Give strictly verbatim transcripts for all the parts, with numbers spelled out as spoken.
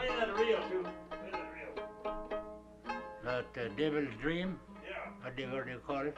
play that reel too. Play that reel. That uh, Devil's Dream, Yeah. whatever they call it.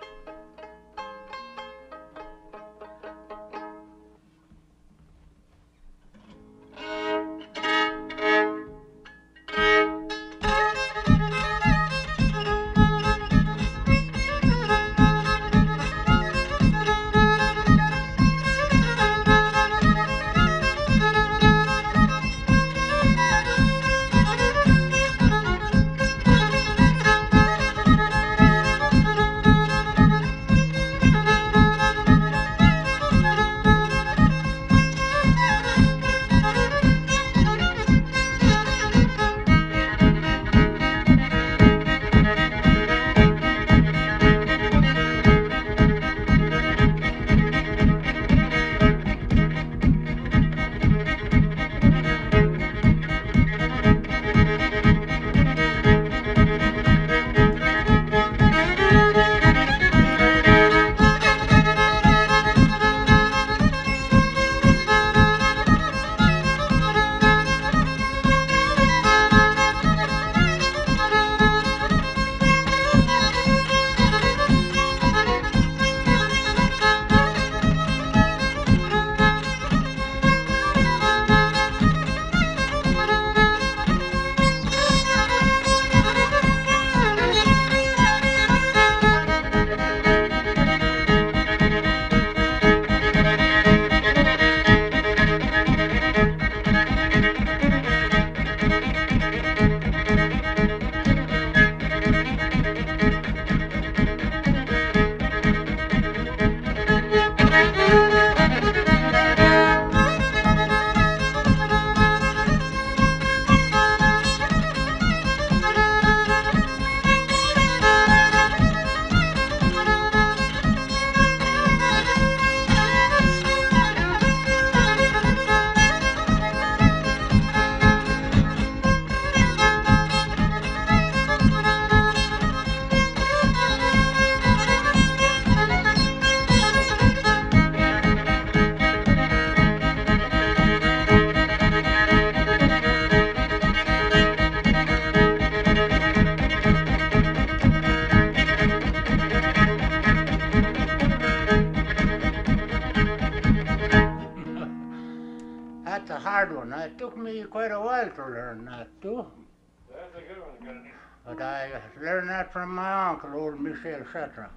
That's a hard one. It took me quite a while to learn that too. That's a good one, Gunny. But I learned that from my uncle, old Michel Chatra.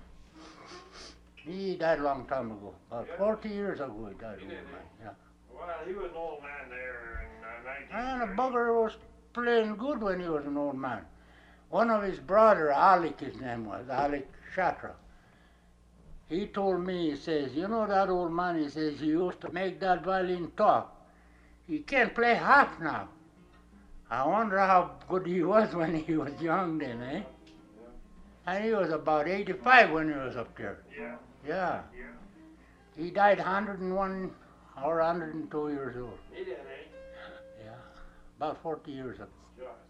He died a long time ago. About Yeah. forty years ago he died. He old did, man. eh? Yeah. Well, he was an old man there in uh, nineteen And the thirty. bugger was playing good when he was an old man. One of his brother, Alik, his name was, Alik Chatra. He told me, he says, you know that old man, he says, he used to make that violin talk. He can't play half now. I wonder how good he was when he was young then, eh? And he was about eighty-five when he was up there. Yeah, Yeah. yeah. He died one hundred and one or one hundred and two years old. He did, eh? Yeah. About forty years ago. Just.